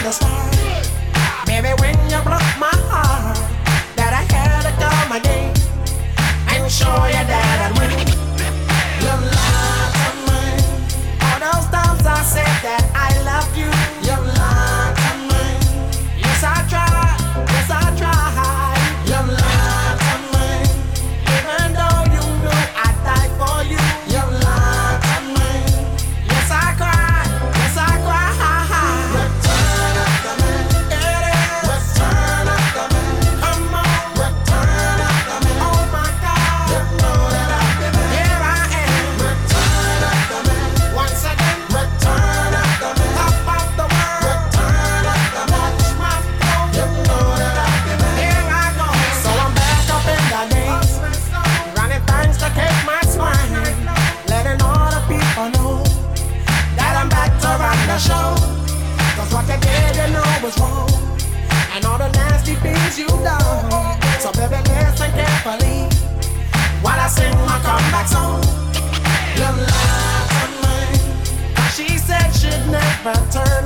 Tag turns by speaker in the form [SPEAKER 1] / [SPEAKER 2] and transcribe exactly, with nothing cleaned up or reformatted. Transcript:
[SPEAKER 1] the start. Baby, when you broke my heart, that I had to come again and show you that I'd win. You lied to me. All those times I said that I loved you, you lied to me. Yes, I tried, yes, I tried. You lied to me. Even though you knew I'd die for you, you lied to me. Yes, I cried, yes, I cried. Return of the man. It is. Return of the man. Come on. Return of the man. Oh my God. You know that I've been there. Here I am. Return of the man. Once again. Return of the man. Top of the world. Return of the man. Watch my flow. You know that I've been there. Here I go. So I'm back up in the game. Running things to keep my swine. Letting all the people know that I'm back to run the show. Cause what you did, you know was wrong. And all the nasty things you done. So baby, listen carefully while I sing my comeback song. You lied to me. She said she'd never turn